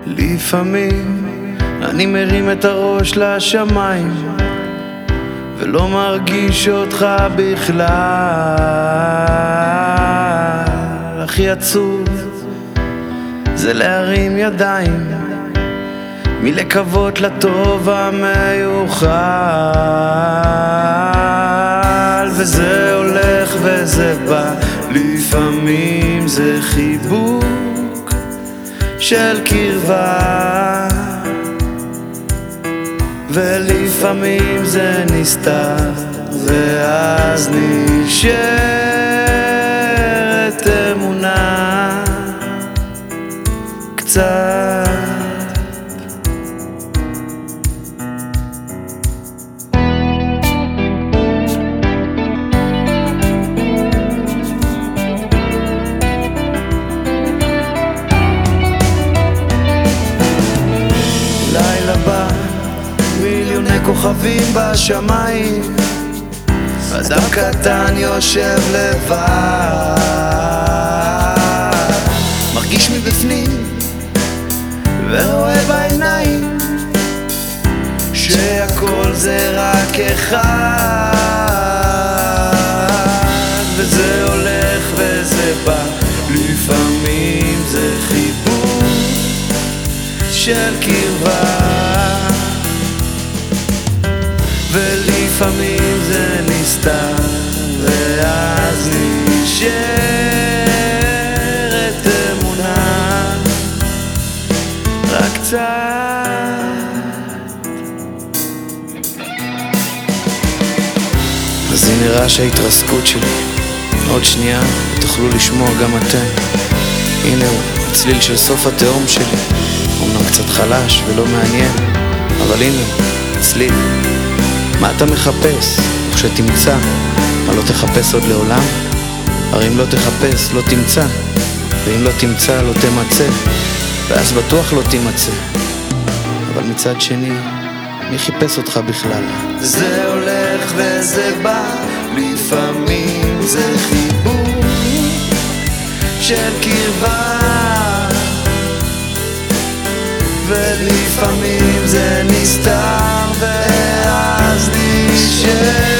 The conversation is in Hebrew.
לפעמים אני מרים את הראש לשמיים ולא מרגיש אותך בכלל. הכי עצוב זה להרים ידיים מלקוות לטוב המיוחל, וזה הולך וזה בא, לפעמים זה חיבוק של קרבה, ולפעמים זה נסתר, ואז נשארת אמונה קצת. לילה בא, מיליוני כוכבים בשמיים, אדם קטן יושב לבד, מרגיש מבפנים ורואה בעיניים שהכל זה רק אחד, וזה הולך וזה בא, לפעמים זה חיבור של קרבה, ולפעמים זה נסתר, ואז נשארת אמונה רק קצת. אז הנה רעש ההתרסקות שלי, עוד שנייה תוכלו לשמוע גם אתם. הנה הוא, הצליל של סוף התהום שלי, אומנם קצת חלש ולא מעניין, אבל הנה הוא, צליל. מה אתה מחפש? וכשתמצא, מה לא תחפש עוד לעולם? הרי אם לא תחפש, לא תמצא, ואם לא תמצא, לא תמצא, ואז בטוח לא תמצא. אבל מצד שני, מי חיפש אותך בכלל? זה הולך וזה בא, לפעמים זה חיבור של קרבה, ולפעמים זה נסתר, ואז נשאר